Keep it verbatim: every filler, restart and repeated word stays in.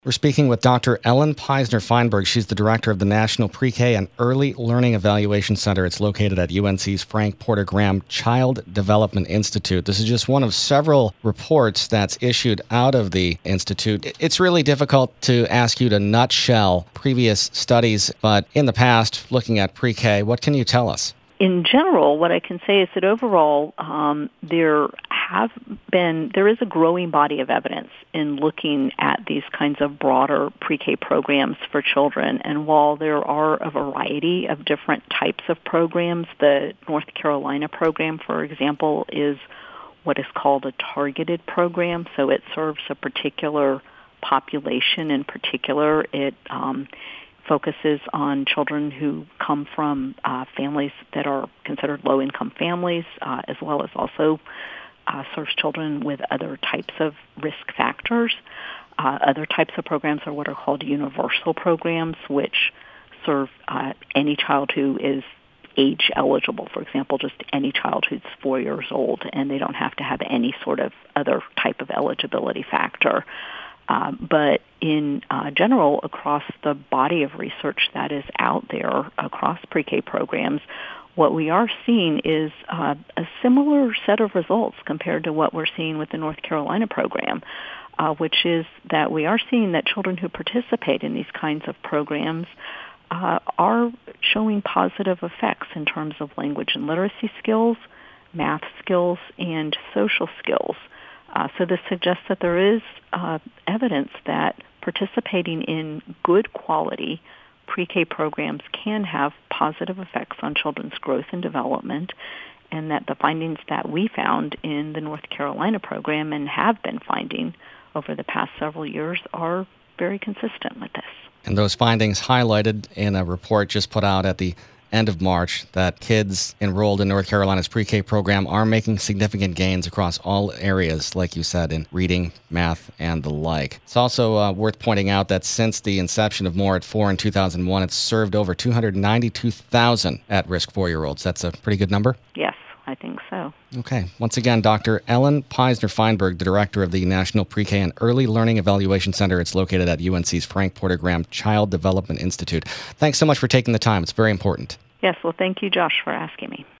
We're speaking with Doctor Ellen Peisner-Feinberg. She's the director of the National Pre-K and Early Learning Evaluation Center. It's located at U N C's Frank Porter Graham Child Development Institute. This is just one of several reports that's issued out of the institute. It's really difficult to ask you to nutshell previous studies, but in the past, looking at pre-K, what can you tell us? In general, what I can say is that overall, um, there have been, there is a growing body of evidence in looking at these kinds of broader pre-K programs for children. And while there are a variety of different types of programs, the North Carolina program, for example, is what is called a targeted program. So it serves a particular population in particular. It um, focuses on children who come from uh, families that are considered low-income families, uh, as well as also uh, serves children with other types of risk factors. Uh, other types of programs are what are called universal programs, which serve uh, any child who is age eligible. For example, just any child who's four years old, and they don't have to have any sort of other type of eligibility factor. Uh, but in uh, general, across the body of research that is out there across pre-K programs, what we are seeing is uh, a similar set of results compared to what we're seeing with the North Carolina program, uh, which is that we are seeing that children who participate in these kinds of programs uh, are showing positive effects in terms of language and literacy skills, math skills, and social skills. Uh, so this suggests that there is uh, evidence that participating in good quality pre-K programs can have positive effects on children's growth and development, and that the findings that we found in the North Carolina program and have been finding over the past several years are very consistent with this. And those findings highlighted in a report just put out at the end of March that kids enrolled in North Carolina's pre-K program are making significant gains across all areas, like you said, in reading, math, and the like. It's also uh, worth pointing out that since the inception of More at Four in two thousand one, it's served over two hundred ninety-two thousand at-risk four-year-olds. That's a pretty good number? Yes, I think so. Okay. Once again, Doctor Ellen Peisner-Feinberg, the director of the National Pre-K and Early Learning Evaluation Center. It's located at U N C's Frank Porter Graham Child Development Institute. Thanks so much for taking the time. It's very important. Yes, well, thank you, Josh, for asking me.